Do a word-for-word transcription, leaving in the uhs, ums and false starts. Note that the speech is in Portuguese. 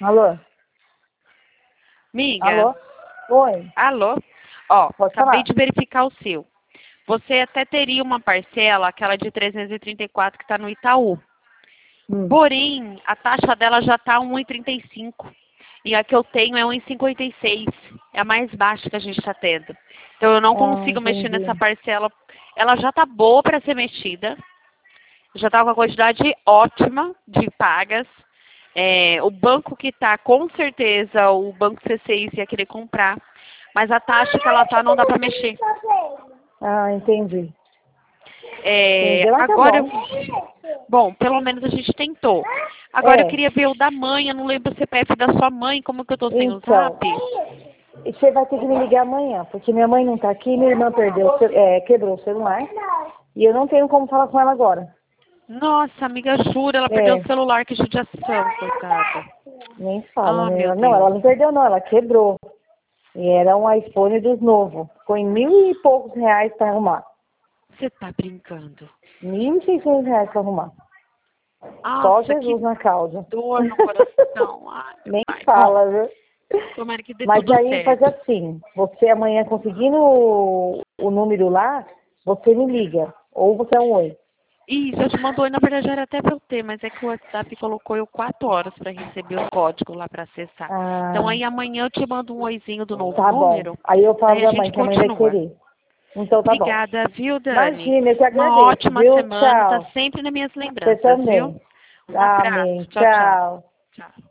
Alô? Miga. Alô? Oi. Alô? Ó, Pode acabei falar. de verificar o seu. Você até teria uma parcela, aquela de trezentos e trinta e quatro que está no Itaú. Hum. Porém, a taxa dela já está um e trinta e cinco. E a que eu tenho é um e cinquenta e seis. É a mais baixa que a gente está tendo. Então eu não Ah, consigo mexer entendi. nessa parcela. Ela já está boa para ser mexida. Já está com a quantidade ótima de pagas. É, o banco que está, com certeza, o banco C C I ia querer comprar. Mas a taxa que ela está não dá para mexer. Ah, entendi. É, Entendi. Mas tá agora, bom. bom, pelo menos a gente tentou. Agora eu É. queria ver o da mãe, eu não lembro o C P F da sua mãe, como que eu tô sem o Então, zap? você vai ter que me ligar amanhã, porque minha mãe não tá aqui, minha irmã perdeu, o cel- é, quebrou o celular e eu não tenho como falar com ela agora. Nossa, amiga, jura, ela perdeu É, o celular, que judiação, coitada. nem fala, Ah, minha meu irmã. Não, Deus. ela não perdeu não, ela quebrou. E era um iPhone dos novos. Ficou em mil e poucos reais pra arrumar. Você tá brincando. Mil e seiscentos reais pra arrumar. Só Nossa, que Jesus na causa. dor no coração. Ai, meu Nem pai. Bom, fala, viu? tomara que dê Mas tudo aí faz certo. assim, você amanhã conseguindo o, o número lá, você me liga. Ou você é um oi. Isso, eu te mandou, na verdade era até pra eu ter, mas é que o WhatsApp colocou eu quatro horas pra receber o código lá pra acessar. Então Ah, aí amanhã eu te mando um oizinho do novo tá bom. número, Aí eu falo daí a da mãe, gente que a mãe vai continua. querer. Então tá bom. Obrigada, viu, Dani? Imagina, eu que Uma agradeço, ótima viu? semana, tá Tchau. sempre nas minhas Você lembranças, viu? também. Um abraço. Amém. Tchau, tchau. Tchau. Tchau.